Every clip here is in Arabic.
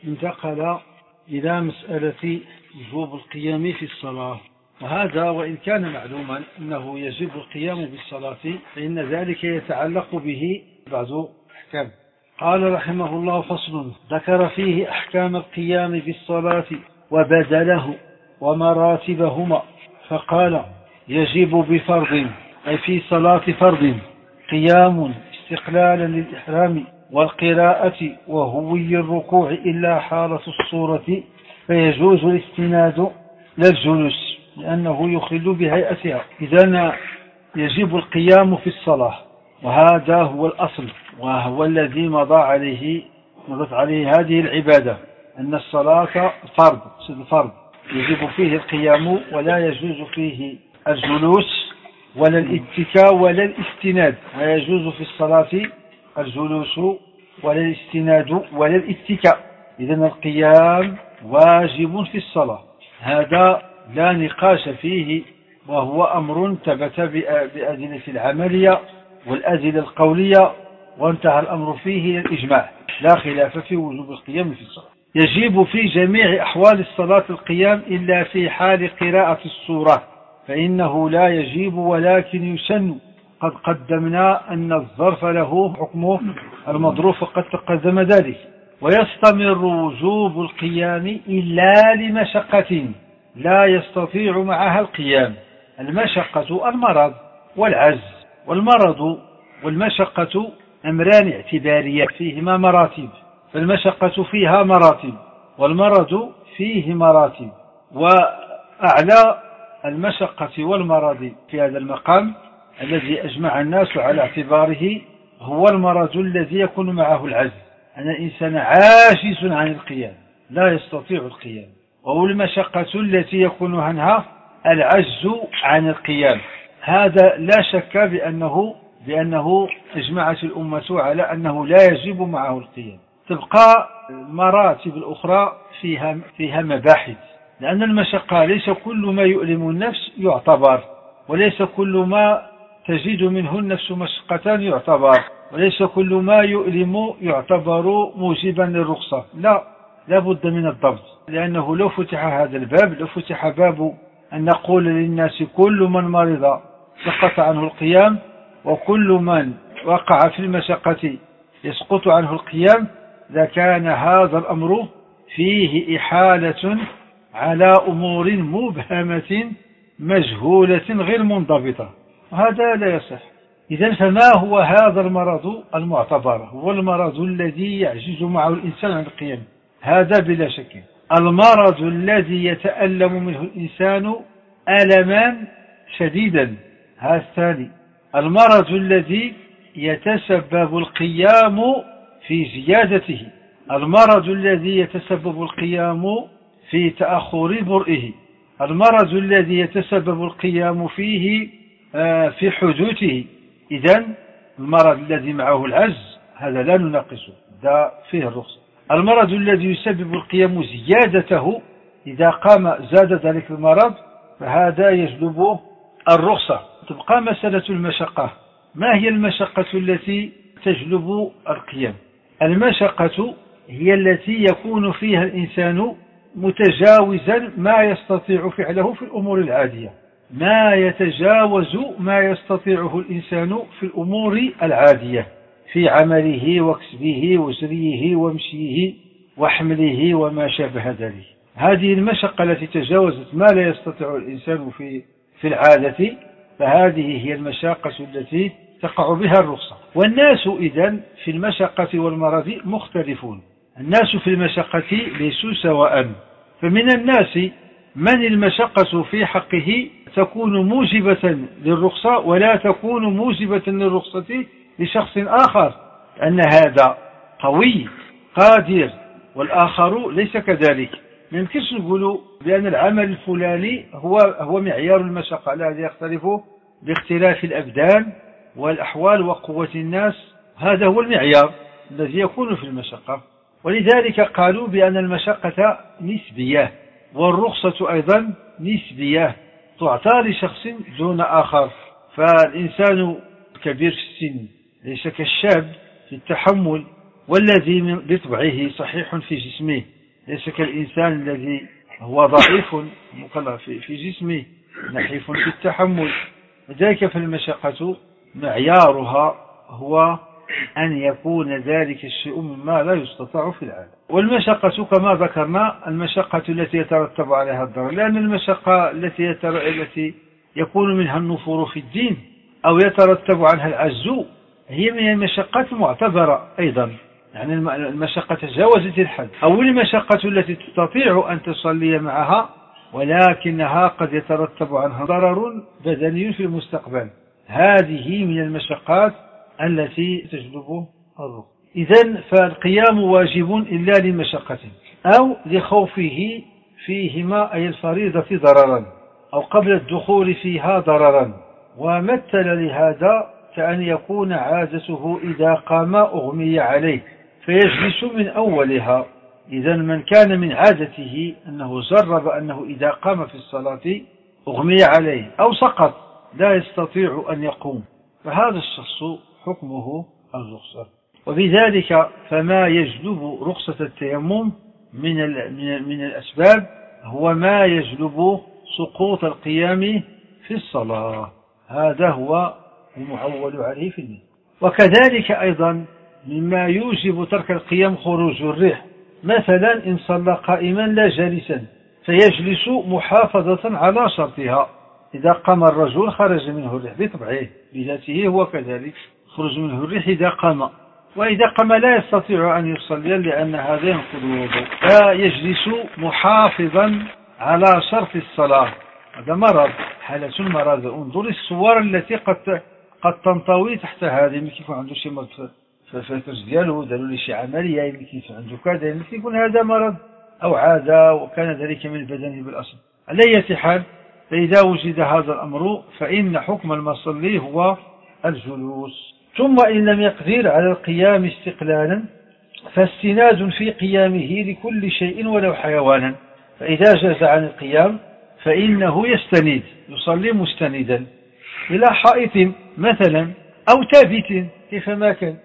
انتقل إلى مسألة وجوب القيام في الصلاة، وهذا وإن كان معلوما أنه يجب القيام بالصلاة فإن ذلك يتعلق به بعض أحكام. قال رحمه الله: فصل ذكر فيه أحكام القيام بالصلاة وبدله ومراتبهما، فقال: يجب بفرض، أي في صلاة فرض، قيام استقلالا للإحرام والقراءة وهوي الركوع إلا حالة الصورة، فيجوز الاستناد للجلوس لأنه يخل بهيئتها. إذن يجب القيام في الصلاة، وهذا هو الأصل وهو الذي مضت عليه هذه العبادة، أن الصلاة فرض يجب فيه القيام ولا يجوز فيه الجلوس ولا الاتكاء ولا الاستناد. لا يجوز في الصلاة الجلوس ولا الاستناد ولا الاتكاء. إذن القيام واجب في الصلاة، هذا لا نقاش فيه، وهو أمر ثبت بأدلة العملية والأدلة القولية، وانتهى الأمر فيه إلى الإجماع، لا خلاف في وجوب القيام في الصلاة. يجب في جميع أحوال الصلاة القيام إلا في حال قراءة السورة، فإنه لا يجب ولكن يسن. قد قدمنا أن الظرف له حكمه المضروب وقد تقدم ذلك. ويستمر وجوب القيام إلا لمشقة لا يستطيع معها القيام. المشقة المرض والعجز، والمرض والمشقة أمران اعتباريان فيهما مراتب، فالمشقة فيها مراتب والمرض فيه مراتب، وأعلى المشقة والمرض في هذا المقام الذي أجمع الناس على اعتباره هو المرض الذي يكون معه العجز، أن الإنسان عاجز عن القيام لا يستطيع القيام، وهو المشقة التي يكون عنها العجز عن القيام. هذا لا شك بأنه أجمعت الأمة على أنه لا يجب معه القيام. تبقى المراتب الأخرى فيها مباحث، لأن المشقة ليس كل ما يؤلم النفس يعتبر، وليس كل ما تجد منه النفس مشقة يعتبر، وليس كل ما يؤلم يعتبر موجبا للرخصة. لا بد من الضبط، لأنه لو فتح هذا الباب، لو فتح باب أن نقول للناس كل من مرض سقط عنه القيام، وكل من وقع في المشقة يسقط عنه القيام، لكان هذا الأمر فيه إحالة على أمور مبهمة مجهولة غير منضبطة، وهذا لا يصح. إذن فما هو هذا المرض المعتبر؟ هو المرض الذي يعجز معه الإنسان عن القيام، هذا بلا شك. المرض الذي يتألم منه الإنسان ألما شديدا، هذا الثاني. المرض الذي يتسبب القيام في زيادته، المرض الذي يتسبب القيام في تأخر برئه، المرض الذي يتسبب القيام فيه في حدوثه. إذن المرض الذي معه العجز هذا لا نناقشه، ده فيه الرخصة. المرض الذي يسبب القيام زيادته، إذا قام زاد ذلك المرض فهذا يجلب الرخصة. تبقى مسألة المشقة. ما هي المشقة التي تجلب القيام؟ المشقة هي التي يكون فيها الإنسان متجاوزا ما يستطيع فعله في الأمور العادية، ما يتجاوز ما يستطيعه الإنسان في الأمور العادية، في عمله وكسبه وجريه ومشيه وحمله وما شابه ذلك. هذه المشقة التي تجاوزت ما لا يستطيع الإنسان في العادة، فهذه هي المشاقة التي تقع بها الرخصة. والناس إذن في المشقة والمرض مختلفون، الناس في المشقة ليسوا سواء، فمن الناس من المشقة في حقه تكون موجبة للرخصة ولا تكون موجبة للرخصة لشخص آخر، أن هذا قوي قادر والآخر ليس كذلك. ما يمكنش نقول بأن العمل الفلاني هو معيار المشقة، لا، هذا يختلف باختلاف الأبدان والأحوال وقوة الناس، هذا هو المعيار الذي يكون في المشقة. ولذلك قالوا بأن المشقة نسبية، والرخصة أيضا نسبية، تعطى لشخص دون آخر. فالإنسان الكبير في السن ليس كالشاب في التحمل والذي بطبعه صحيح في جسمه، ليس كالإنسان الذي هو ضعيف في جسمه نحيف في التحمل. وذلك فالمشقة معيارها هو أن يكون ذلك الشيء مما لا يستطاع في العالم. والمشقة كما ذكرنا المشقة التي يترتب عليها الضرر، لأن المشقة التي يكون منها النفور في الدين أو يترتب عنها العجز هي من المشقات المعتبرة أيضا، يعني المشقة تجاوزت الحد، أو المشقة التي تستطيع أن تصلي معها ولكنها قد يترتب عنها ضرر بدني في المستقبل، هذه من المشقات التي تجلب الركوع. إذن فالقيام واجب إلا لمشقة أو لخوفه فيهما أي الفريضة ضررا أو قبل الدخول فيها ضررا. ومثل لهذا كأن يكون عادته إذا قام أغمي عليه فيجلس من أولها. إذن من كان من عادته أنه جرب أنه إذا قام في الصلاة أغمي عليه أو سقط لا يستطيع أن يقوم، فهذا الشخص حكمه الرخصة. وبذلك فما يجلب رخصة التيمم من الأسباب هو ما يجلب سقوط القيام في الصلاة، هذا هو المعول عليه في النية. وكذلك أيضا مما يوجب ترك القيام خروج الريح، مثلا إن صلى قائما لا جالسا فيجلس محافظة على شرطها، إذا قام الرجل خرج منه الريح بطبعه بذاته هو كذلك خرج منه الريح إذا قام، وإذا قام لا يستطيع أن يصلي لأن هذا ينقض الوضوء، فيجلس محافظا على شرط الصلاة. هذا مرض، حالة المرض. انظر الصور التي قد تنطوي تحت هذا، يمكن يكون عنده شي مرض في الفرج ديالو، داروا له شي عملية، يمكن يكون عنده كذا، يمكن يكون هذا مرض أو عادة وكان ذلك من البدن بالأصل. على أي حال فإذا وجد هذا الأمر فإن حكم المصلي هو الجلوس. ثم إن لم يقدر على القيام استقلالا فاستناد في قيامه لكل شيء ولو حيوانا، فإذا جاز عن القيام فإنه يستند يصلي مستندا إلى حائط مثلا أو ثابت كيفما كان،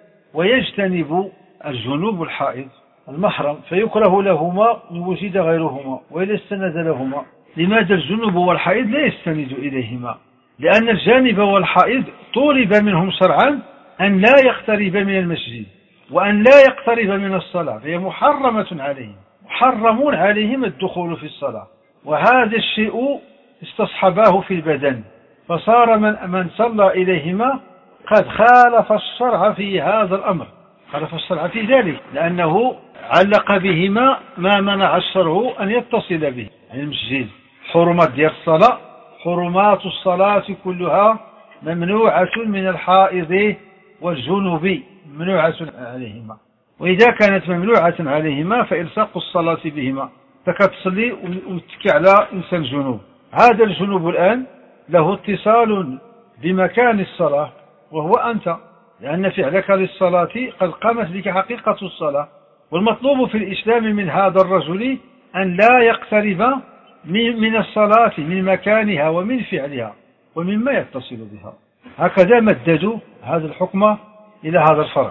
ويجتنب الجنوب الحائط المحرم، فيكره لهما إن وجد غيرهما وإذا استند لهما. لماذا الجنوب والحائط لا يستند إليهما؟ لأن الجانب والحائط طلب منهم شرعا أن لا يقترب من المسجد وأن لا يقترب من الصلاة، فهي محرمة عليهم، محرمون عليهم الدخول في الصلاة، وهذا الشيء استصحباه في البدن، فصار من صلى إليهما قد خالف الشرع في هذا الأمر، خالف الشرع في ذلك، لأنه علق بهما ما منع الشرع أن يتصل به، يعني المسجد حرمات ديال الصلاة، حرمات الصلاة كلها ممنوعة من الحائض والجنوب، ممنوعة عليهما، وإذا كانت ممنوعة عليهما فإلصاق الصلاة بهما، فكتصلي وتكي على إنسان جنوب، هذا الجنوب الآن له اتصال بمكان الصلاة وهو أنت، لأن فعلك للصلاة قد قامت بك حقيقة الصلاة. والمطلوب في الإسلام من هذا الرجل أن لا يقترب من الصلاة من مكانها ومن فعلها ومما يتصل بها. هكذا مددوا هذا الحكم إلى هذا الفرع،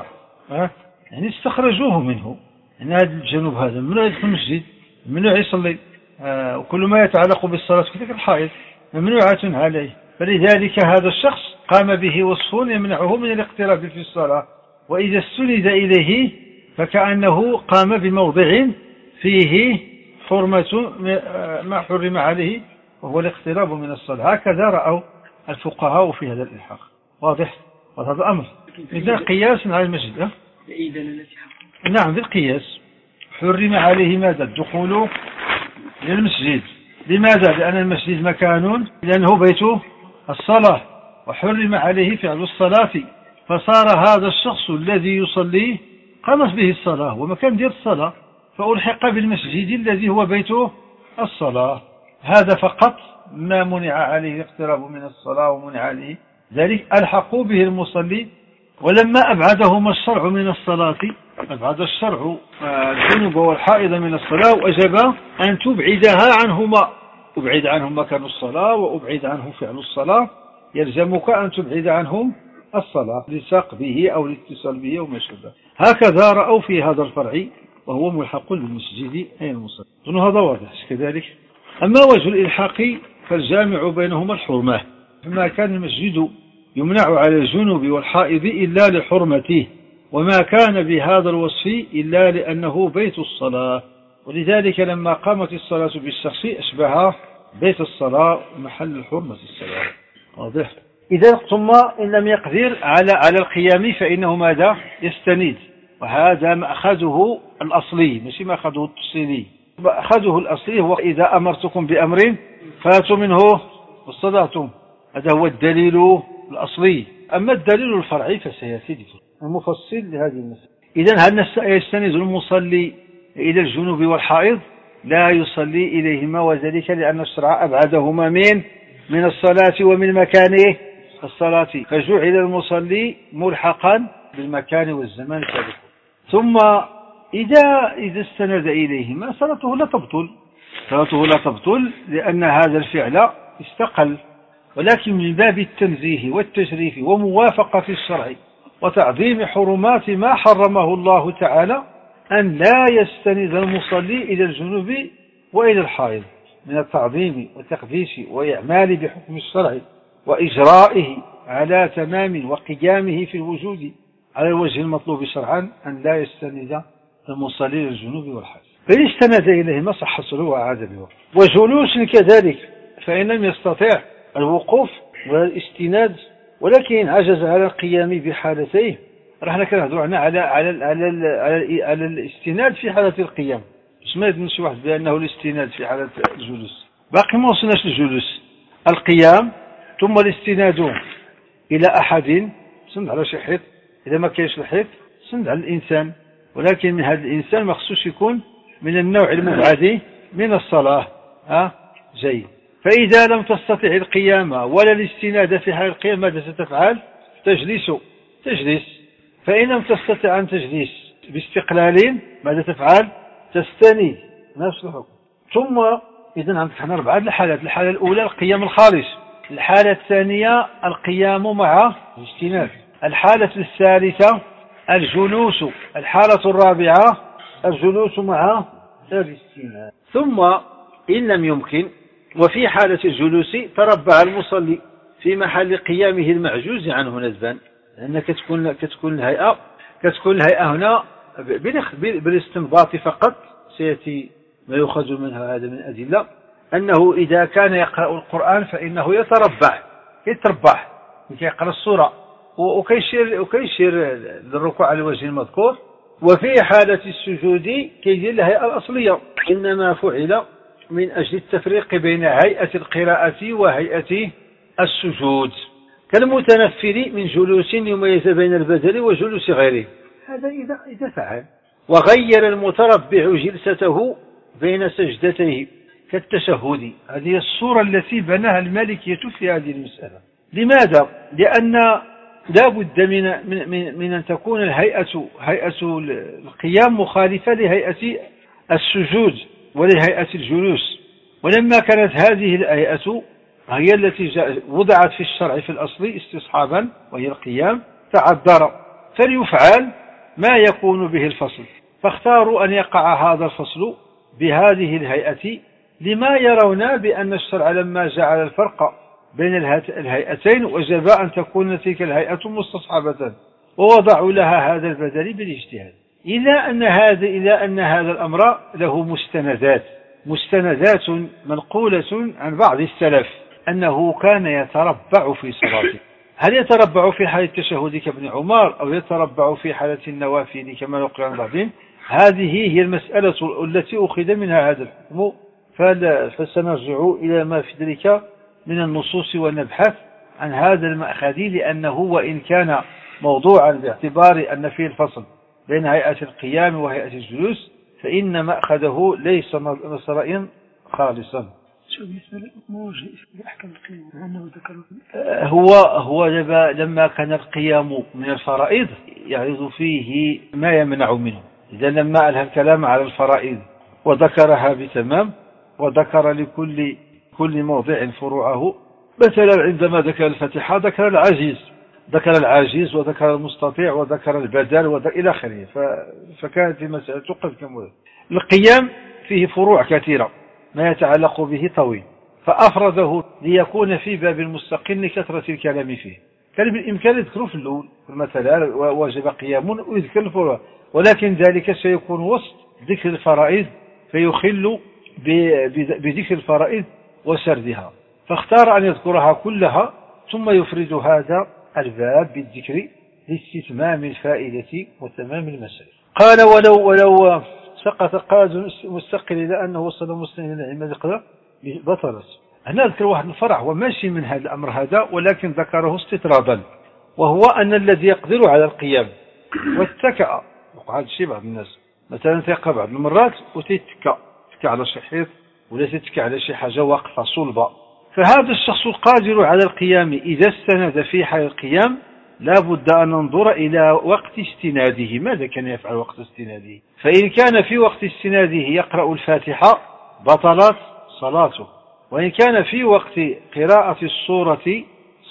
يعني استخرجوه منه، يعني هذا الجنوب هذا ممنوع يدخل المسجد، ممنوع يصلي، وكل ما يتعلق بالصلاة كذلك الحائض ممنوعة عليه، فلذلك هذا الشخص قام به وصف يمنعه من الاقتراب في الصلاة، وإذا استند إليه فكأنه قام بموضع فيه حرمة ما حرم عليه وهو الاقتراب من الصلاة. هكذا رأوا الفقهاء في هذا الإلحاق. واضح؟ وهذا الأمر إذا قياس على المسجد. نعم بالقياس حرم عليه ماذا؟ الدخول إلى المسجد. لماذا؟ لأن المسجد مكان، لأنه بيت الصلاة، وحرم عليه فعل الصلاة، فصار هذا الشخص الذي يصلي قامت به الصلاة ومكان ديال الصلاة، فألحق بالمسجد الذي هو بيت الصلاة. هذا فقط ما منع عليه الاقتراب من الصلاة ومنع عليه ذلك ألحقوا به المصلي. ولما أبعدهما الشرع من الصلاة، أبعد الشرع الجنوب والحائض من الصلاة، وأجب أن تبعدها عنهما، أبعد عنهم مكان الصلاة وأبعد عنه فعل الصلاة، يلزمك أن تبعد عنهم الصلاة للساق به أو الاتصال به وما شابه. هكذا رأوا في هذا الفرع وهو ملحق بالمسجد أي المصلي. أظن هذا واضح كذلك. أما وجه الإلحاق فالجامع بينهما الحرمة، فما كان المسجد يمنع على الجنوب والحائض إلا لحرمته، وما كان بهذا الوصف إلا لأنه بيت الصلاة، ولذلك لما قامت الصلاة بالشخص أشبه بيت الصلاة محل حرمة الصلاة. واضح. إذا ثم إن لم يقدر على القيام فإنه ماذا؟ يستند، وهذا مأخذه الأصلي مش مأخذه التفصيلي. مأخذه الأصلي هو إذا أمرتكم بأمر فاتوا منه واستطعتم، هذا هو الدليل الأصلي. أما الدليل الفرعي فسيأتي المفصل لهذه المسألة. إذن هل يستند المصلي إلى الجنوب والحائض؟ لا يصلي إليهما، وذلك لأن الشرع أبعدهما من الصلاة ومن مكانه الصلاة، فجعل المصلي ملحقا بالمكان والزمان كذلك. ثم إذا استند إليهما صلاته لا تبطل لأن هذا الفعل استقل، ولكن من باب التنزيه والتشريف وموافقة الشرع وتعظيم حرمات ما حرمه الله تعالى أن لا يستند المصلي إلى الجنوب وإلى الحائض من التعظيم والتقديس وإعمال بحكم الشرع وإجرائه على تمام وقيامه في الوجود على الوجه المطلوب شرعا، أن لا يستند المصلي إلى الجنوب والحائض. فإن استند إليهما صح الصلاة وعاد الوقت. وجلوس كذلك، فإن لم يستطع الوقوف والاستناد ولكن عجز على القيام بحالتيه، راح نهضروا على الاستناد في حالة القيام. مش ما يدنش واحد بأنه الاستناد في حالة الجلوس، باقي ما وصلناش للجلوس. القيام ثم الاستناد إلى أحد، سند على شي حيط، إذا ما كاينش الحيط سند على الإنسان، ولكن من هذا الإنسان ما خصوش يكون من النوع المبعد من الصلاة. جيد. فإذا لم تستطع القيام ولا الاستناد في حال القيام ماذا ستفعل؟ تجلس. فإن لم تستطع أن تجلس باستقلال ماذا تفعل؟ تستند، نفس الحكم. ثم إذن عندك حنا 4 الحالات. الحالة الأولى القيام الخالص، الحالة الثانية القيام مع الاستناد، الحالة الثالثة الجلوس، الحالة الرابعة الجلوس مع الاستناد. ثم إن لم يمكن وفي حالة الجلوس تربع المصلي في محل قيامه المعجوز عنه ندبا، لأن كتكون الهيئة هنا بالاستنباط فقط. سيأتي ما يؤخذ منها هذا من أدلة أنه إذا كان يقرأ القرآن فإنه يتربع يقرأ السورة وكيشير للركوع على الوجه المذكور. وفي حالة السجود كيدير الهيئة الأصلية، إنما فعل من أجل التفريق بين هيئة القراءة وهيئة السجود، كالمتنفل من جلوس يميز بين البدل وجلوس غيره. هذا إذا فعل. وغير المتربع جلسته بين سجدتيه كالتشهد. هذه الصورة التي بناها المالكية في هذه المسألة. لماذا؟ لأن لا بد من أن تكون هيئة القيام مخالفة لهيئة السجود ولهيئة الجلوس. ولما كانت هذه الهيئة هي التي وضعت في الشرع في الأصل استصحابا وهي القيام، تعذر فليفعل ما يكون به الفصل، فاختاروا أن يقع هذا الفصل بهذه الهيئة لما يرون بأن الشرع لما جعل الفرق بين الهيئتين وجب أن تكون تلك الهيئة مستصحبة، ووضعوا لها هذا البدل بالاجتهاد. إلا أن هذا الأمر له مستندات منقولة عن بعض السلف أنه كان يتربع في صلاته. هل يتربع في حالة التشهد كابن عمر أو يتربع في حالة النوافل كما يقول عن بعضهم؟ هذه هي المسألة التي أخذ منها هذا الحكم، فسنرجع إلى ما في ذلك من النصوص ونبحث عن هذا المأخذ، لأنه وإن كان موضوعا باعتبار أن فيه الفصل بين هيئة القيام وهيئة الجلوس، فإن مأخذه ليس مصرئا خالصا. هو لما كان القيام من الفرائض يعرض فيه ما يمنع منه. إذا لما ألهى الكلام على الفرائض وذكرها بتمام وذكر لكل موضع فروعه، مثلا عندما ذكر الفاتحة ذكر العجيز ذكر العاجز وذكر المستطيع وذكر البدل إلى آخره، فكانت المسألة قد كملت. القيام فيه فروع كثيرة، ما يتعلق به طويل، فأفرده ليكون في باب مستقل لكثرة الكلام فيه. كان بالإمكان يذكره في الأول مثلا واجب قيام ويذكر الفروع، ولكن ذلك سيكون وسط ذكر الفرائض فيخل بذكر الفرائض وسردها، فاختار أن يذكرها كلها ثم يفرد هذا الباب بالذكر لاستتمام الفائدة وتمام المسائل. قال ولو سقط قائد مستقل إلى أنه وصل مسلم إلى العلم بقدر بطلت. هنا أذكر واحد الفرع وماشي من هذا الأمر هذا، ولكن ذكره استطرادا، وهو أن الذي يقدر على القيام واتكأ، وقع هذا الشيء بعض الناس مثلا تيقع بعض المرات وتتكأ على شي حيط ولا تتكأ على شي حاجة واقفة صلبة، فهذا الشخص القادر على القيام إذا استند في حال القيام لا بد أن ننظر إلى وقت استناده، ماذا كان يفعل وقت استناده؟ فإن كان في وقت استناده يقرأ الفاتحة بطلت صلاته، وإن كان في وقت قراءة السورة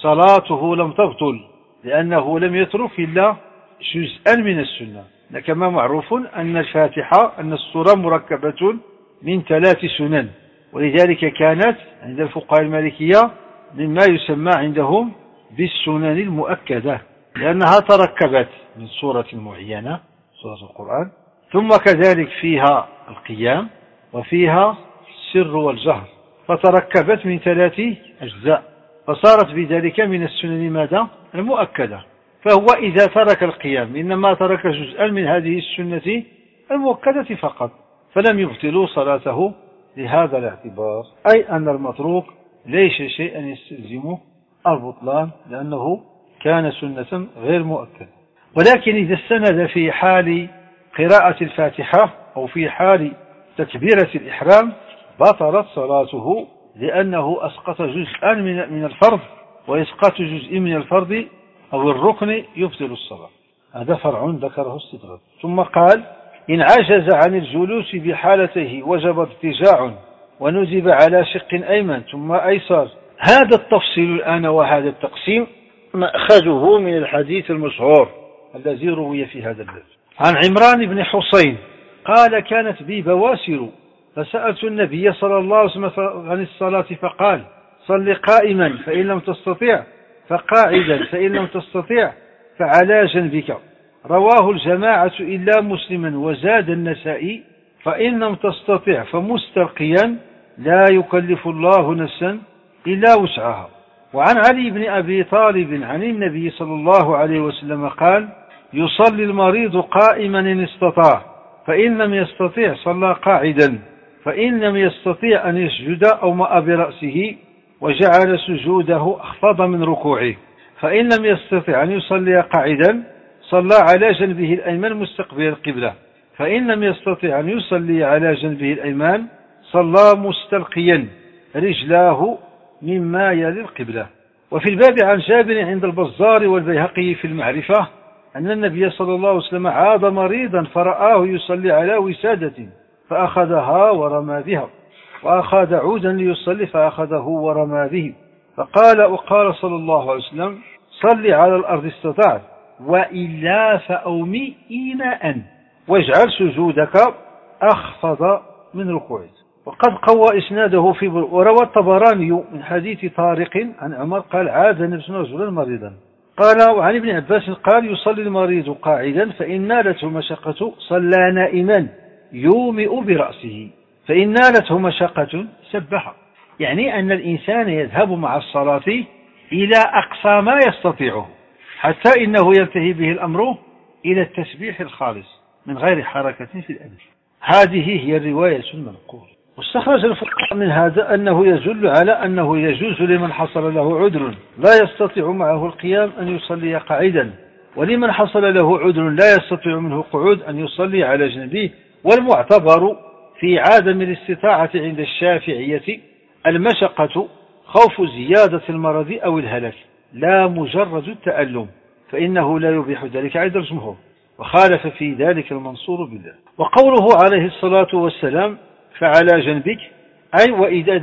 صلاته لم تبطل، لأنه لم يترك إلا جزءا من السنة. كما معروف أن الفاتحة أن السورة مركبة من 3 سنن، ولذلك كانت عند الفقهاء المالكية مما يسمى عندهم بالسنن المؤكدة، لأنها تركبت من سورة معينة سورة القرآن، ثم كذلك فيها القيام وفيها السر والجهر، فتركبت من 3 أجزاء، فصارت بذلك من السنن ماذا؟ المؤكدة. فهو إذا ترك القيام إنما ترك جزءا من هذه السنة المؤكدة فقط، فلم يبطلوا صلاته لهذا الاعتبار، أي أن المتروك ليس شيئا يستلزمه البطلان لأنه كان سنة غير مؤكدة. ولكن إذا استند في حال قراءة الفاتحة أو في حال تكبيرة الإحرام بطلت صلاته، لأنه أسقط جزءا من الفرض، وإسقاط جزء من الفرض أو الركن يبطل الصلاة. هذا فرع ذكره استدراج. ثم قال إن عجز عن الجلوس بحالته وجب اضطجاع وندب على شق أيمن ثم أيسر. هذا التفصيل الآن وهذا التقسيم مأخذه من الحديث المشهور الذي روي في هذا الباب عن عمران بن حسين قال كانت بي بواسر فسألت النبي صلى الله عليه وسلم عن الصلاة فقال صل قائما فإن لم تستطيع فقاعدا فإن لم تستطيع فعلى جنبك. رواه الجماعة إلا مسلما. وزاد النسائي فإن لم تستطيع فمستلقيا لا يكلف الله نفسا إلا وسعها. وعن علي بن أبي طالب عن النبي صلى الله عليه وسلم قال يصلي المريض قائما إن استطاع فإن لم يستطيع صلى قاعدا فإن لم يستطيع أن يسجد أومأ برأسه وجعل سجوده أخفض من ركوعه فإن لم يستطيع أن يصلي قاعدا صلى على جنبه الأيمن مستقبل القبلة فإن لم يستطيع أن يصلي على جنبه الأيمن صلى مستلقيا رجلاه مما يلي القبلة. وفي الباب عن جابر عند البزار والبيهقي في المعرفة أن النبي صلى الله عليه وسلم عاد مريضا فرآه يصلي على وسادة فأخذها ورمى بها وأخذ عودا ليصلي فأخذه ورمى به وقال صلى الله عليه وسلم صل على الأرض استطعت وإلا فأومي إيماء واجعل سجودك أخفض من ركوعك. وقد قوى إسناده في وروى الطبراني من حديث طارق عن عمر قال عاد النبي صلى الله عليه وسلم رجلا مريضا قال. وعن ابن عباس قال يصلي المريض قاعدا فإن نالته مشقة صلى نائما يومئ برأسه فإن نالته مشقة سبح. يعني أن الإنسان يذهب مع الصلاة إلى أقصى ما يستطيعه حتى إنه ينتهي به الأمر إلى التسبيح الخالص من غير حركة في الأنف. هذه هي الرواية المنقولة. واستخرج الفقهاء من هذا أنه يدل على أنه يجوز لمن حصل له عذر لا يستطيع معه القيام أن يصلي قاعدا ولمن حصل له عذر لا يستطيع منه قعود أن يصلي على جنبه. والمعتبر في عدم الاستطاعة عند الشافعية المشقة خوف زيادة المرض أو الهلاك لا مجرد التألم فإنه لا يبيح ذلك عند الجمهور وخالف في ذلك المنصور بالله. وقوله عليه الصلاة والسلام فعلى جنبك أي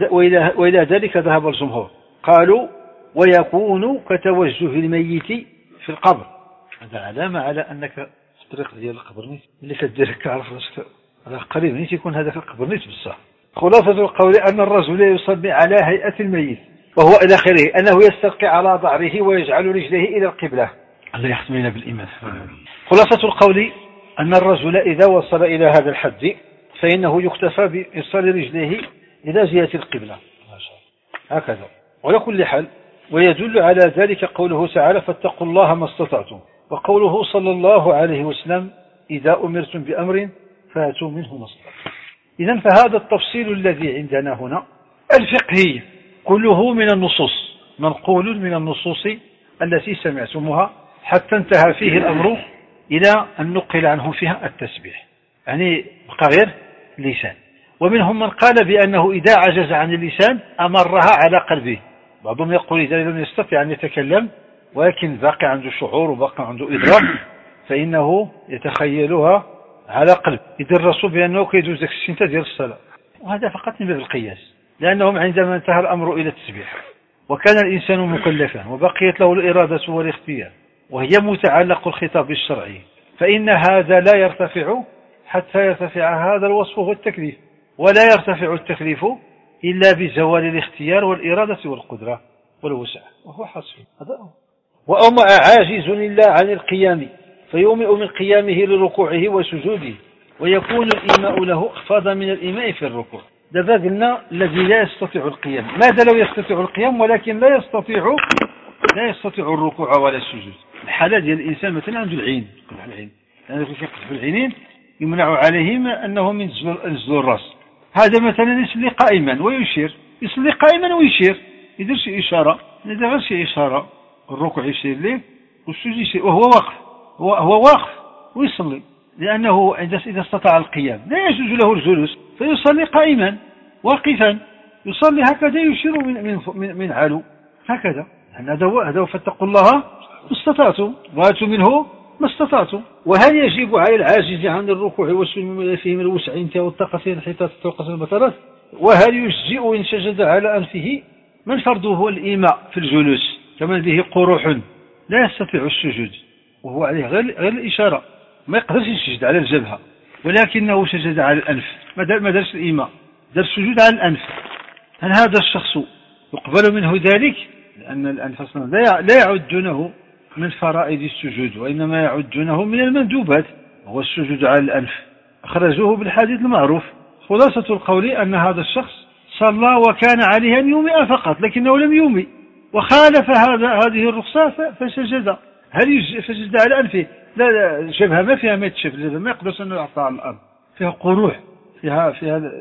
وإلى ذلك ذهب الجمهور قالوا ويكون كتوجه الميت في القبر. هذا علامة على أنك في الطريق ديال القبر نيت اللي كدير عارف راسك على قريب نيت يكون هذا في القبر نيت بصح. خلاصة القول أن الرجل يصلي على هيئة الميت وهو إلى آخره، أنه يستلقي على ظهره ويجعل رجليه إلى القبلة. الله يختمنا بالإيمان. خلاصة القول أن الرجل إذا وصل إلى هذا الحد فإنه يكتفى بإيصال رجليه إلى جهة القبلة هكذا. وعلى كل حال ويدل على ذلك قوله تعالى فاتقوا الله ما استطعتم، وقوله صلى الله عليه وسلم إذا أمرتم بأمر فاتوا منه ما استطعتم. إذن فهذا التفصيل الذي عندنا هنا الفقهي كله من النصوص، منقول من النصوص التي سمعتموها حتى انتهى فيه الأمر إلى أن نقل عنه فيها التسبيح، يعني بقى غير اللسان. ومنهم من قال بأنه إذا عجز عن اللسان أمرها على قلبه. بعضهم يقول إذا لم يستطع أن يتكلم ولكن باقي عنده شعور وباقي عنده إدراك فإنه يتخيلها على قلب، يدرسوا بأنه كيدوز ذاك الشنطة ديال الصلاة. وهذا فقط من باب القياس، لأنهم عندما انتهى الأمر إلى التسبيح وكان الإنسان مكلفا وبقيت له الإرادة والاختيار وهي متعلق الخطاب الشرعي، فإن هذا لا يرتفع حتى يرتفع هذا الوصف والتكليف، ولا يرتفع التكليف إلا بزوال الاختيار والإرادة والقدرة والوسع، وهو حصل هذا. وأما عاجز إلا عن القيام فيومئ من قيامه لركوعه وسجوده، ويكون الإيماء له أخفض من الإيماء في الركوع. دابا قلنا الذي لا يستطيع القيام، ماذا لو يستطيع القيام ولكن لا يستطيع الركوع ولا السجود؟ الحالة ديال الإنسان مثلا عنده العين، لأنه في العينين يمنع عليهم أنه من نزل الرأس. هذا مثلا يصلي قائما ويشير، يصلي قائما ويشير، يدير شي إشارة، يدير شي إشارة، الركوع يشير ليه والسجود يشير وهو واقف، هو واقف ويصلي، لأنه إذا استطاع القيام لا يجوز له الجلوس فيصلي قائما واقفا، يصلي هكذا يشير من علو هكذا. هذا فاتقوا الله ما استطعتم وآتوا منه ما استطعتم. وهل يجب على العاجز عن الركوع والسجود فيه من الوسع انتهاء الطاقة الحيطات الطاقة البطرات؟ وهل يجزئ إن سجد على أنفه من فرضه هو الإيماء في الجلوس كمن به قروح لا يستطيع السجود وهو عليه غير الإشارة، ما يقدرش يسجد على الجبهة ولكنه سجد على الأنف، ما درش الإيماء، دار السجود على الأنف. هل هذا الشخص يقبل منه ذلك؟ لأن الأنف لا يعدونه من فرائض السجود وإنما يعدونه من المندوبات، هو السجود على الأنف، أخرجوه بالحديث المعروف. خلاصة القول أن هذا الشخص صلى وكان عليه أن يومئ فقط لكنه لم يومئ وخالف هذه الرخصة فسجد. هل فسجد على أنفه؟ لا الجبهة ما فيها ما يتشف، ما يقدرش أنه يعطى على الأرض، فيها قروح، فيها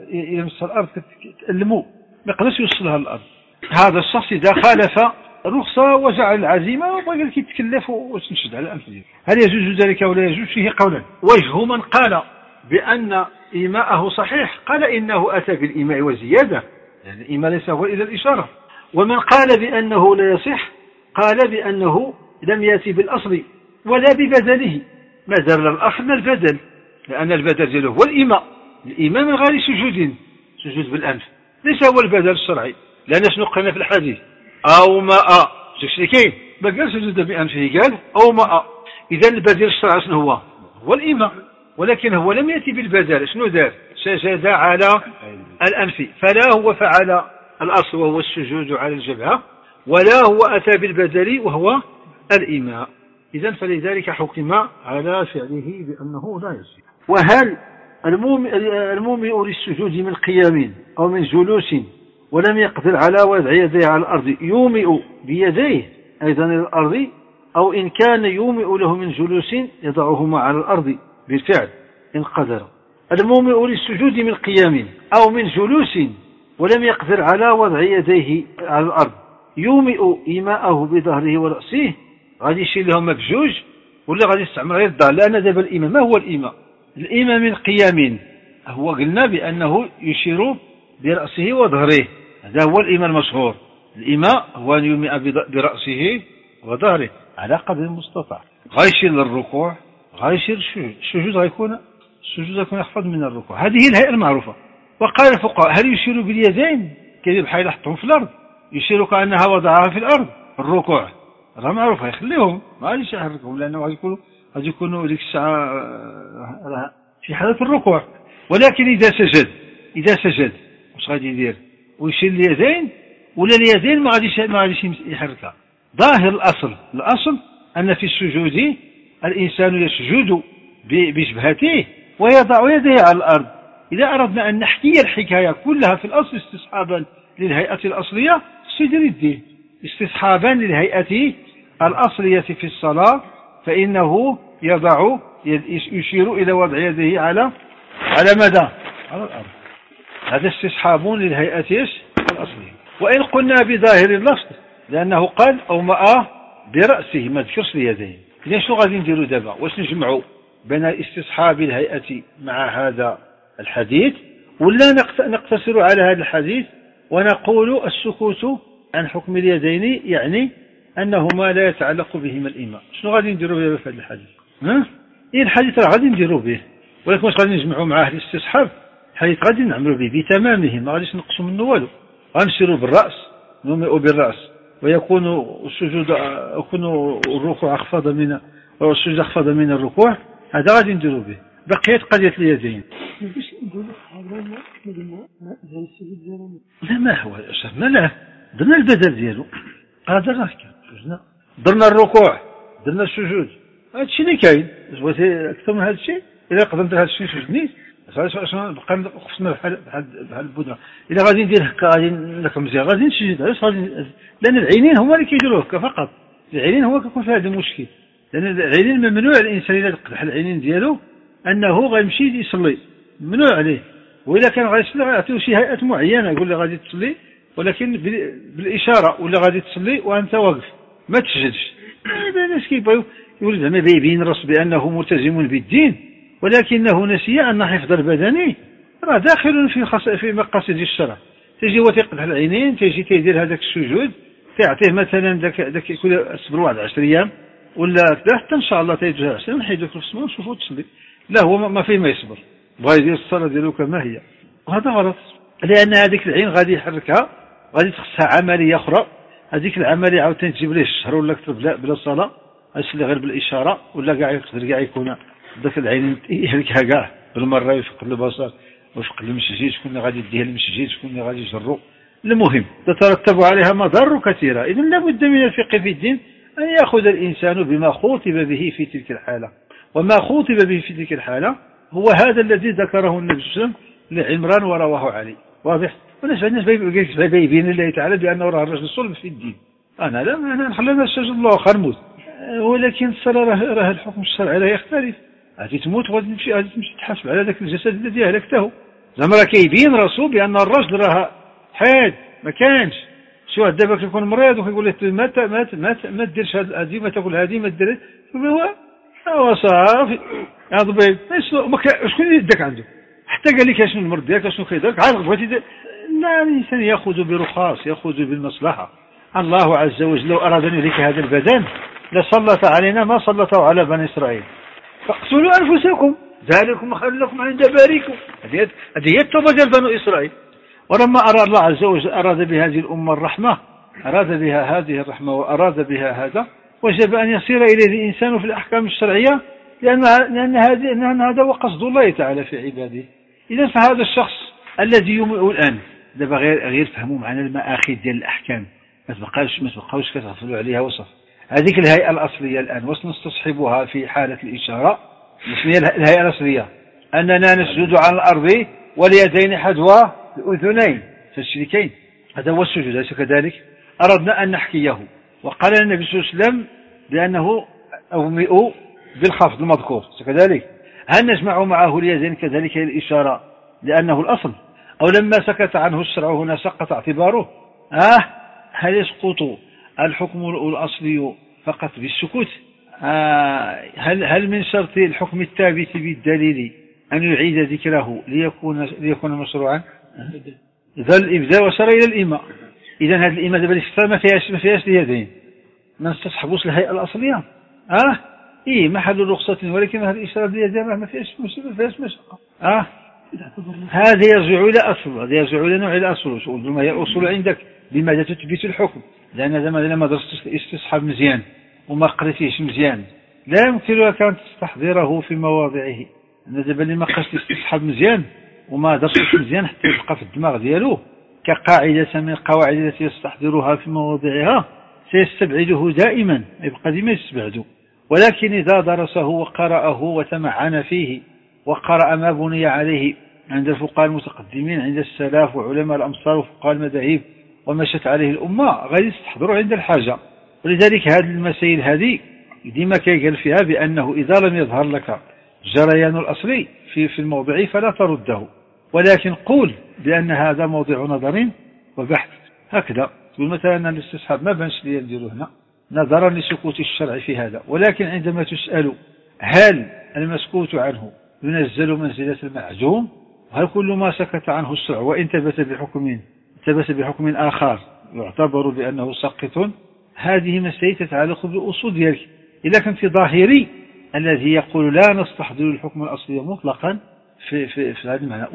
يمس الأرض تألمه، ما يقدرش يوصلها للأرض. هذا الشخص إذا خالف الرخصة وجعل العزيمة وبقى يتكلف وتنشد على أنفه، هل يجوز ذلك ولا يجوز؟ فيه قولا. وجه من قال بأن إيماءه صحيح قال إنه أتى بالإيماء وزيادة، يعني الإيماء ليس هو إلا الإشارة. ومن قال بأنه لا يصح قال بأنه لم يأتي بالأصل ولا ببدله، ما دار الأصل من البدل، لأن البدل دياله هو الإيماء من غير سجود بالأنف ليس هو البدل الشرعي، لأن شنو قلنا في الحديث؟ أو ماء كاين ما قال سجد بأنفه، قال أو ماء. إذا البدل الشرعي شنو هو الإيماء، ولكن هو لم يأتي بالبدل. شنو دار؟ سجد على الأنف، فلا هو فعل الأصل وهو السجود على الجبهة، ولا هو أتى بالبدل وهو الإيماء. إذا فلذلك حكم على فعله بأنه لا يصح. وهل المومئ للسجود من قيام أو من جلوس ولم يقدر على وضع يديه على الأرض يومئ بيديه أيضا إلى الأرض، أو إن كان يومئ له من جلوس يضعهما على الأرض بالفعل إن قدر؟ المومئ للسجود من قيام أو من جلوس ولم يقدر على وضع يديه على الأرض يومئ إيماءه بظهره ورأسه، غادي يشيل لهم بجوج ولا غادي يستعمل غير الظهر؟ لأن دابا الإيماء ما هو الإيماء؟ الإيماء من قيام هو قلنا بأنه يشير برأسه وظهره، هذا هو الإيماء المشهور. الإيماء هو أن يومئ برأسه وظهره على قدر المستطاع، غيشير للركوع، غيشير السجود، السجود غيكون أخفض من الركوع. هذه الهيئة المعروفة. وقال الفقهاء هل يشير باليدين كيف بحال يحطهم في الأرض؟ يشير كأنها وضعها في الأرض الركوع، راه معروف يخليهم ما غاديش يحركهم، لأنه غادي يكونوا ديك الساعة في حالة الركوع. ولكن إذا سجد واش غادي يدير؟ ويشيل اليدين ولا اليدين ما غاديش يحركها. ظاهر الأصل أن في السجود الإنسان يسجد بجبهته ويضع يديه على الأرض. إذا أردنا أن نحكي الحكاية كلها في الأصل استصحابا للهيئة الأصلية سجد الدين، استصحابا للهيئة الأصلية في الصلاة، فإنه يشير إلى وضع يديه على ماذا؟ على الأرض. هذا استصحاب للهيئة الأصلية. وإن قلنا بظاهر اللفظ لأنه قال أومأ برأسه ما ذكرش اليدين. إذن شنو غادي نديروا دابا؟ واش نجمعوا بين استصحاب الهيئة مع هذا الحديث، ولا نقتصر على هذا الحديث ونقول السكوت عن حكم اليدين يعني أنهما لا يتعلق بهما الإيماء؟ شنو غادي نديروا به في هذا الحديث؟ الحديث راه غادي نديروا به، ولكن واش غادي نجمعوا معاه الاستصحاب؟ الحديث غادي نعملوا به بتمامه، ما غاديش نقصوا منه والو. غنسيروا بالرأس، نومئ بالرأس، ويكون السجود يكون الركوع أخفض من والسجود أخفض من الركوع. هذا غادي نديروا به. بقيت قضية اليدين. لا ما هو شفنا له درنا البدل ديالو، درنا درنا الركوع، درنا السجود، هذا الشيء اللي كاين. أكثر من هذا الشيء إذا قدرت ندير هذا الشيء سجدني بقى قسمه بحال البودره. إذا غادي ندير هكا غادي لك مزيان غادي نسجد، علاش غادي؟ لأن العينين هما اللي كيديروا هكا فقط. العينين هو كيكون في هذا المشكل، لأن العينين ممنوع الإنسان إذا قدح العينين ديالو أنه غيمشي يصلي، ممنوع عليه. وإذا كان غادي يصلي غيعطيو شي هيئة معينة، يقول لي غادي تصلي ولكن بالإشارة، ولا غادي تصلي وأنت واقف ما تسجدش. الناس كيبغيو يقول زعما بيبين الرسول بأنه ملتزم بالدين، ولكنه نسي أن حفظ البدن راه داخل في مقاصد الشرع. تجي هو تيقدح العينين، تيجي تيدير هذاك السجود، تعطيه مثلا داك يكون اصبر واحد 10 أيام ولا كذا حتى ان شاء الله تيجي 10 نحيدوك في السماء ونشوفوا تصلي. لا هو ما فيه ما يصبر، بغا يدير الصلاه ديالو كما هي، وهذا غلط. لان هذيك العين غادي يحركها، غادي تخصها عمليه اخرى. هذيك العمليه عاوتاني تجيب ليه الشهر ولا اكثر بلا صلاه، غيصلي غير بالاشاره، ولا كاع يقدر كاع يكون ذاك العين يحركها كاع بالمره، يفقد البصر ويفقد المسجد، شكون اللي غادي يديها المسجد، شكون اللي غادي يجرو. المهم تترتب عليها مضار كثيرة. إذن لابد من الفقه في الدين أن يأخذ الإنسان بما خوطب به في تلك الحالة، وما خوطب به في تلك الحالة هو هذا الذي ذكره النبي صلى الله عليه وسلم لعمران ورواه علي. واضح؟ الناس بيبين الله تعالى بأنه راه الرجل صلب في الدين. أنا لا، أنا نخلي الناس سجد الله خرموت، ولكن الصلاة راه الحكم الشرعي لا يختلف. غادي تموت وغادي تمشي تحاسب على ذاك الجسد الذي أهلكته. زعما راه كيبين راسو بأن الرجل راه حاد ما كانش. شي واحد دابا كيكون مريض وكيقول لك ما ديرش هذه، ما تاكل هذه، ما دير، هو صافي هذا بيض شكون يدك عنده؟ حتى قال لك شنو المرض ديالك، شنو كيديرك، عاد بغيتي لا. الانسان ياخذ برخاص، ياخذ بالمصلحه. الله عز وجل لو اراد ان يهلك هذا البدن لسلط علينا ما سلطوا على بني اسرائيل. فاقتلوا انفسكم ذلكم خير لكم عند باريكم. هذه هي التوبه ديال بني اسرائيل. ولما أراد الله عز وجل أراد بهذه الأمة الرحمة، أراد بها هذه الرحمة وأراد بها هذا، وجب أن يصير إليه الإنسان في الأحكام الشرعية، لأن هذا هو قصد الله تعالى في عباده. إذن فهذا الشخص الذي يومئ الآن دابا غير فهموا معنى المآخذ ديال الأحكام، ما تبقاوش كتغفلوا عليها وصف. هذيك الهيئة الأصلية الآن واش نستصحبها في حالة الإشارة؟ هي الهيئة الأصلية أننا نسجد على الأرض واليدين حذو الأذنين فالشريكين، هذا هو السجود، أليس كذلك؟ أردنا أن نحكيه، وقال النبي صلى الله عليه وسلم بأنه أومئ بالخفض المذكور كذلك. هل نجمع معه اليدين كذلك الإشارة لأنه الأصل، أو لما سكت عنه الشرع هنا سقط اعتباره؟ هل يسقط الحكم الأصلي فقط بالسكوت؟ هل من شرط الحكم الثابت بالدليل أن يعيد ذكره ليكون مشروعا؟ إذا الإبداء وصل إلى الإيماء. إذا هذا الإيماء دابا ما فيهاش اليدين، ما نستصحبوش الهيئة الأصلية. محل رخصة، ولكن هذه الإشارة باليدين ما فيهاش مشقة. هذا يرجع إلى أصل، هذا يرجع إلى نوع الأصل. ما هي الأصول عندك؟ بماذا تثبت الحكم؟ لأن إذا ما درست استصحاب مزيان وما قريتيهش مزيان لا يمكن لك أن تستحضره في مواضعه. أنا دابا اللي ما قريتش استصحاب مزيان وما درستش مزيان حتى يبقى في الدماغ ديالو كقاعدة من القواعد التي يستحضرها في مواضعها سيستبعده دائما، يبقى ديما يستبعده. ولكن إذا درسه وقرأه وتمعن فيه وقرأ ما بني عليه عند الفقهاء المتقدمين، عند السلف وعلماء الأمصار وفقهاء المذاهب ومشت عليه الأمة، غادي يستحضروا عند الحاجة. ولذلك هذه المسائل هذه ديما كيقال فيها بأنه إذا لم يظهر لك جريان الأصلي في الموضع فلا ترده، ولكن قول بأن هذا موضع نظر وبحث. هكذا تقول مثلا الاستصحاب ما بانش لي نديرو هنا نظرا لسكوت الشرع في هذا، ولكن عندما تسأل هل المسكوت عنه ينزل منزلة المعجوم، وهل كل ما سكت عنه الشرع وإن ثبت بحكم آخر يعتبر بأنه سقط؟ هذه مسائل تتعلق بالأصول ديالك. إذا كنت ظاهري الذي يقول لا نستحضر الحكم الأصلي مطلقا في هذا المعنى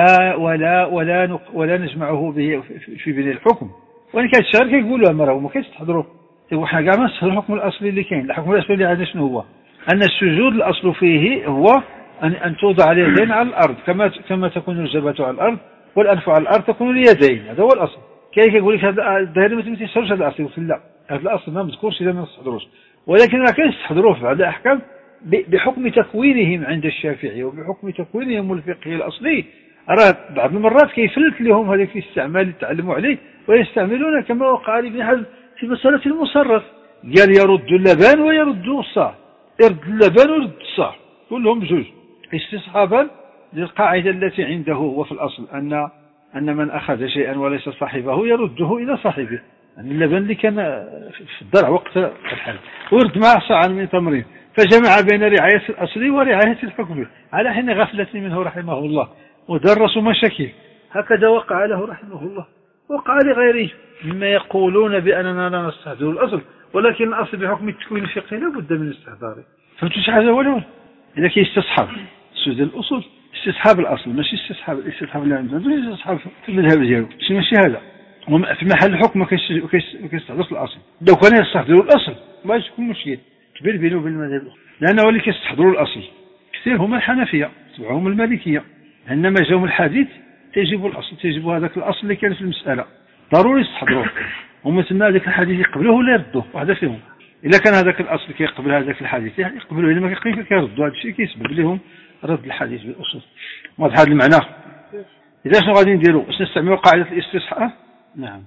ولا نجمعه به في بناء الحكم، وإن كان الشرع كيقولوا مرة وما كيستحضروه، وحنا كاع ما نستحضروا الحكم الأصلي اللي كاين. الحكم الأصلي اللي عندنا شنو هو؟ أن السجود الأصل فيه هو أن توضع اليدين على الأرض كما تكون الجبهة على الأرض والأنف على الأرض تكون اليدين، هذا هو الأصل. كاين كيقول لك هذا الظاهر ما تمثلش هذا الأصل، لا هذا الأصل ما مذكورش إذا ما نستحضروش، ولكن راه كنستحضروه في بعض الأحكام بحكم تكوينهم عند الشافعي وبحكم تكوينهم الفقهي الأصلي. راه بعض المرات كيفلت لهم هذاك الاستعمال اللي تعلموا عليه ويستعملون كما وقع لابن حزم في مسألة المصرف، قال يرد اللبان ويرد الصاع، يرد اللبان ويرد الصاع كلهم بجوج استصحابا للقاعدة التي عنده هو في الأصل أن من أخذ شيئا وليس صاحبه يرده إلى صاحبه، يعني اللبن اللي كان في الضرع وقت الحال ورد معه صاعا من تمرين، فجمع بين رعاية الأصل ورعاية الحكم على حين غفلة منه رحمه الله ودرسوا مشاكل. هكذا وقع له رحمه الله، وقع لغيره مما يقولون بأننا لا نستحضر الأصل، ولكن الأصل بحكم التكوين الفقهي لا بد من استحضاره. فهمتوا شي حاجة ولا إذا كيستصحب سجل الأصول استصحاب الأصل ماشي استصحاب اللي عندنا استصحاب في المذهب ديالو ماشي هذا في محل الحكم ما كيستحضرش الأصل. لو كان يستحضروا الأصل ما يكون مشكل كبير بينه وبين المذهب، لأنه اللي كيستحضروا الأصل كثير هما الحنفية تبعهم المالكية، عندما جاءهم الحديث تجيبوا الأصل، تجيبوا هذاك الأصل اللي كان في المسألة ضروري يستحضروه، هما تما هذاك الحديث يقبلوه ولا يردوه واحدة فيهم. إذا كان هذاك الأصل كيقبل هذاك الحديث يقبلوه، إذا ما كيردوا، هذا الشيء كيسبب لهم رد الحديث بالأصول. واضح هذا المعنى؟ إذا شنو غادي نديروا؟ باش نستعملوا قاعدة الاستصحاب؟ نعم.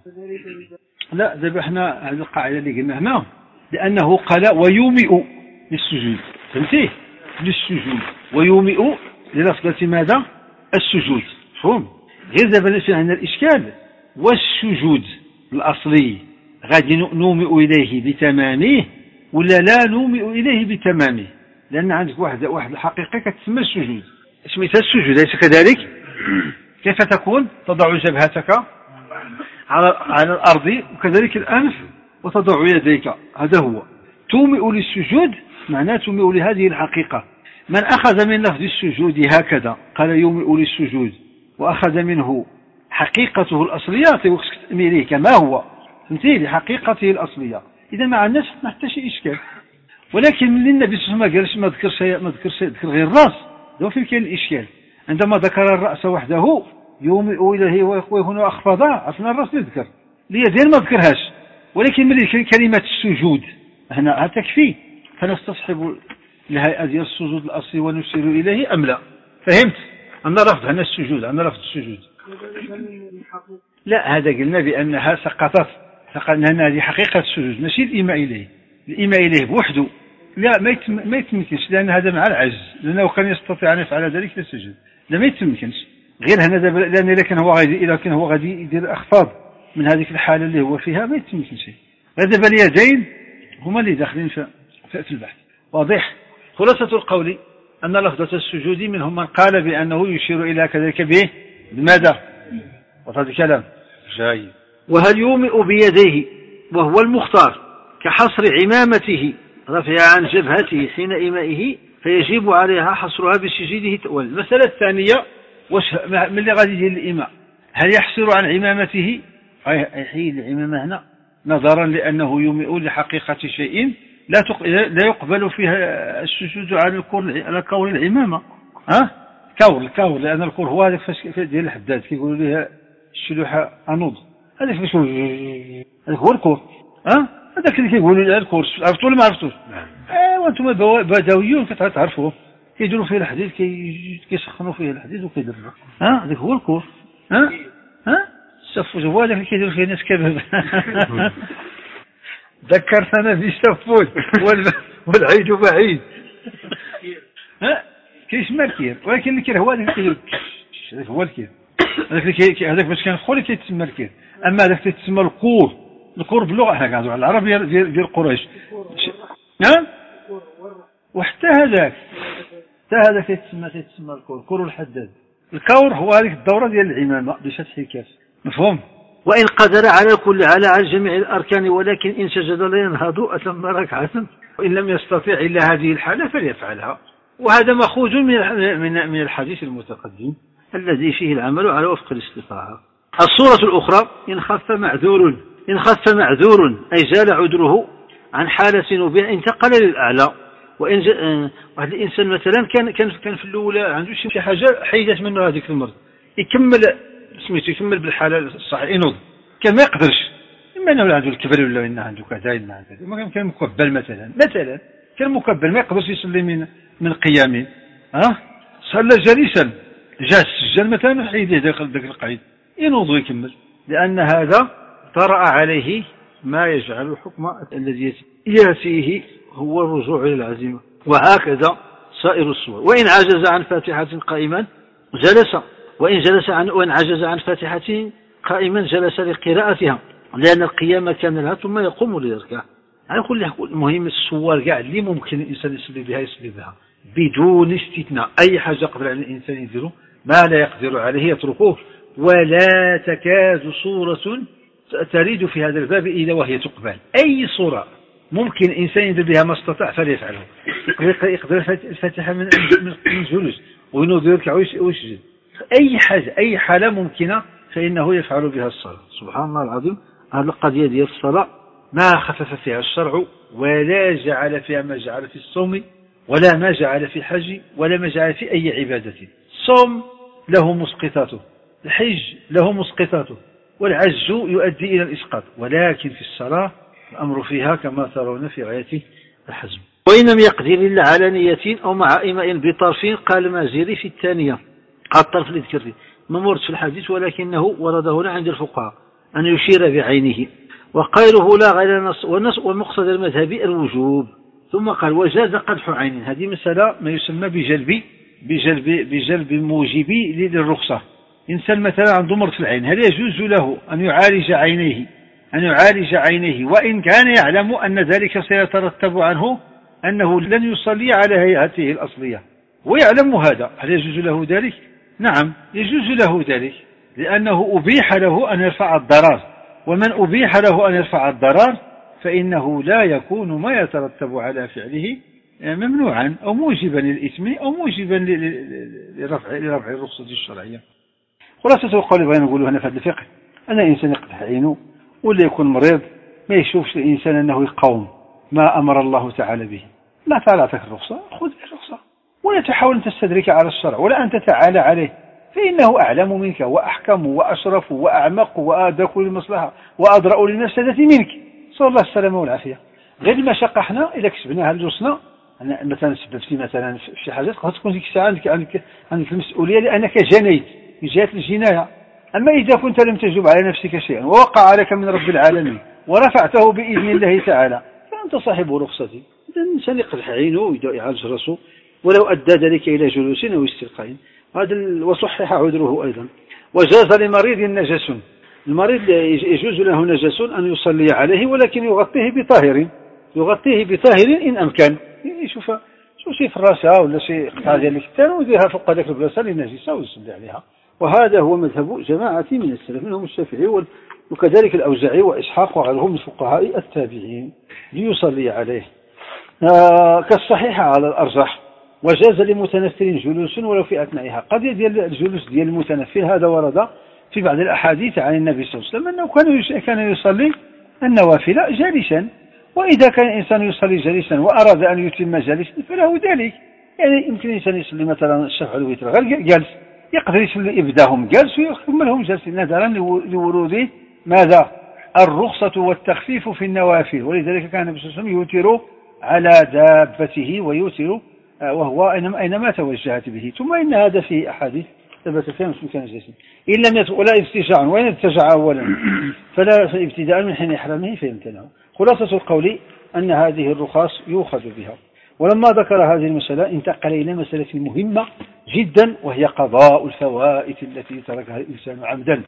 لا دابا حنا هذه القاعدة اللي قلنا هنا لأنه قال ويومئ للسجود، فهمتي؟ للسجود ويومئ للفظة ماذا؟ السجود، مفهوم؟ غير دابا في عندنا الإشكال والسجود الأصلي غادي نومئ إليه بتمامه ولا لا نومئ إليه بتمامه؟ لأن عندك واحد الحقيقة كتسمى السجود، اسمها السجود ليس كذلك؟ كيف تكون؟ تضع جبهتك على الأرض وكذلك الأنف وتضع يديك، هذا هو تومئ للسجود، معناه تومئ لهذه الحقيقة. من أخذ من لفظ السجود هكذا قال يومئ للسجود وأخذ منه حقيقته الأصلية تميله كما هو، فهمتي؟ لحقيقته الأصلية، إذا ما عندناش حتى شيء إشكال. ولكن من النبي صلى الله عليه وسلم ما ذكرش غير الرأس، لو فين كان الإشكال؟ عندما ذكر الرأس وحده يومئ إليه ويكون أخفضا، عرفنا الرأس نذكر، اليدين ما ذكرهاش، ولكن من كلمة السجود هنا تكفي، فنستصحب لهيئة ديال السجود الأصلي ونشير إليه أم لا؟ فهمت؟ أن لفظ هنا السجود، أن لفظ السجود لا، هذا قلنا بأنها سقطت، فقلنا هذه حقيقة السجود ماشي الإيماء إليه، الإيماء إليه بوحده لا ما يتمكنش، لأن هذا مع العجز، لأنه كان يستطيع أن يفعل ذلك في السجود، لا ما يتمكنش غير هنا دابا، لأن إذا كان هو غادي يدير أخفاض من هذه الحالة اللي هو فيها ما يتمكنش شيء. دابا اليدين هما اللي داخلين في البحث. واضح؟ خلاصة القول أن لفظة السجود منهم من قال بأنه يشير إلى كذلك به بماذا؟ وهذا كلام جيد. وهل يومئ بيديه وهو المختار كحصر عمامته رفعها عن جبهته حين إيمائه فيجب عليها حصرها بسجوده. والمسألة الثانية واش من اللي غادي يدير الإمام؟ هل يحصر عن عمامته؟ يحيد العمامة هنا نظرا لأنه يومئ لحقيقة شيء لا يقبل فيها السجود على كور العمامة. كور لأن الكور هو هذاك ديال الحداد كيقولوا ليه الشلوحة أنوض، هذاك فاش هذاك هو الكور. هذاك اللي كيقولوا له الكور، عرفتوا ولا ما عرفتوش؟ وانتم بدويون كتعرفوه، كيديروا فيه الحديد كيسخنوا فيه الحديد وكيدروا. هذاك هو الكور. السفوج هو هذاك اللي كيديروا فيه ناس كباب. ذكرتنا بالسفوج والعيد بعيد. كيسمى الكير، ولكن الكير هو هذاك اللي هذاك هو الكير، هذاك باش كنخو اللي كيتسمى الكير. اما هذاك كيتسمى الكور باللغه حنا كنهضروا على العربيه ديال قريش. وحتى هذاك كيتسمى الكور الحداد. الكور هو هذيك الدوره ديال العمامه بفتح الكاف، مفهوم؟ وإن قدر على جميع الأركان ولكن إن سجد لا ينهض أتم ركعة، وإن لم يستطيع إلا هذه الحالة فليفعلها. وهذا مأخوذ من الحديث المتقدم الذي فيه العمل على وفق الاستطاعة. الصورة الأخرى إن خف معذور أي زال عذره عن حالة نبيع انتقل للأعلى. وإن واحد الإنسان مثلا كان في الأولى عنده شي حاجة حيدت منه هذيك المرض، يكمل بالحالة الصحيحة ينوض، كان ما يقدرش، إما أنه عنده الكبر ولا إنه عنده كذا إما كان مكبل مثلا كان مكبل ما يقدرش يصلي من قيام، صلى جالسا جاء السجل مثلا حيد ذاك القعيد ينوض ويكمل، لأن هذا طرأ عليه ما يجعل الحكم الذي يأتيه هو الرجوع إلى العزيمة. وهكذا سائر الصور. وإن عجز عن فاتحة قائما جلس، وإن عجز عن فاتحة قائما جلس لقراءتها، لأن القيام كان لها ثم يقوم ليركع. على كل حال المهم الصور كاع اللي ممكن الإنسان يصلي بها بدون استثناء. أي حاجة قدر على الإنسان يديره، ما لا يقدر عليه يتركوه. ولا تكاد صورة تريد في هذا الباب إلا وهي تقبل. أي صورة ممكن إنسان يدير بها ما استطاع فليفعله. يقدر الفاتحة من جلوس وينوض يركع ويسجد، أي حالة ممكنة فإنه يفعل بها الصلاة. سبحان الله العظيم. هذه القضية ديال الصلاة ما خفف فيها الشرع، ولا جعل فيها ما جعل في الصوم، ولا ما جعل في الحج، ولا ما جعل في أي عبادة. الصوم له مسقطاته، الحج له مسقطاته، والعجز يؤدي إلى الإسقاط. ولكن في الصلاة الأمر فيها كما ترون في غاية الحزم. وإن لم يقدر إلا على نية أو مع إيماء بطرف قال المازري في الثانية، الطرف اللي ذكر فيه ما ورد في الحديث ولكنه ورد هنا عند الفقهاء أن يشير بعينه، وقيله لا غير نص والمقصد المذهبي الوجوب. ثم قال وجاز قدح عين. هذه مسألة ما يسمى بجلب موجبي للرخصة. إنسان مثلا عنده مرض في العين، هل يجوز له أن يعالج عينيه وإن كان يعلم أن ذلك سيترتب عنه أنه لن يصلي على هيئته الأصلية ويعلم هذا؟ هل يجوز له ذلك؟ نعم يجوز له ذلك، لأنه أبيح له أن يرفع الضرر، ومن أبيح له أن يرفع الضرر فإنه لا يكون ما يترتب على فعله ممنوعا أو موجبا للإثم أو موجبا لرفع الرخصة الشرعية. خلاصة القول بغينا نقوله هنا في هذا الفقه أن الإنسان يقدح عينه ولا يكون مريض ما يشوفش الإنسان أنه يقاوم ما أمر الله تعالى به. لا تعالى أعطيك الرخصة، خذ الرخصة، ولا تحاول أن تستدرك على الشرع ولا أن تتعالى عليه، فإنه أعلم منك وأحكم وأشرف وأعمق وأدرك للمصلحة وأدرأ للمفسدة منك، صلى الله السلامة والعافية. غير المشقة احنا إذا كسبناها لجوسنا، مثلا سببتي مثلا في شي حاجة قد تكون ديك الساعة عندك المسؤولية لأنك جنيت من جهة الجناية. أما إذا كنت لم تجب على نفسك شيئا ووقع عليك من رب العالمين ورفعته بإذن الله تعالى فأنت صاحب رخصتي. إذا الإنسان يقدح عينه ويبدأ يعالج رأسه ولو أدى ذلك إلى جلوس أو استلقاء، وصحح عذره أيضا. وجاز لمريض نجس، المريض يجوز له نجس أن يصلي عليه ولكن يغطيه بطاهر إن أمكن. يشوف شي فراشة ولا شي قطعة ديال الكتان ويديرها فوق هذاك البلاصة اللي نجسة ويصلي عليها. وهذا هو مذهب جماعة من السلف منهم الشافعي وكذلك الأوزاعي وإسحاق وغيرهم من الفقهاء التابعين ليصلي عليه كالصحيح على الأرجح. وجاز لمتنفل جلوس ولو في أثنائها. قد ديال الجلوس ديال المتنفل هذا ورد في بعض الأحاديث عن النبي صلى الله عليه وسلم أنه كان يصلي النوافل جالسا، وإذا كان الإنسان يصلي جالسا وأراد أن يتم جالسا فله ذلك. يعني يمكن الإنسان يصلي مثلا الشفع والوتر غير جالس، يقدر يصلي يبداهم جالس ويكملهم جالسين، نظرا لورود ماذا؟ الرخصة والتخفيف في النوافل. ولذلك كان النبي صلى الله عليه وسلم يوتر على دابته ويوتر وهو أينما توجهت به. ثم إن هذا في أحاديث ثبت فيها مسلم كان جالسا إن لم يتق ولا افتجاعا، وإن ارتجع أولا فلا ابتداء من حين إحرامه فيمتنع. خلاصة القول أن هذه الرخص يؤخذ بها. ولما ذكر هذه المسألة انتقل إلى مسألة مهمة جدا، وهي قضاء الفوائت التي تركها الإنسان عمدا.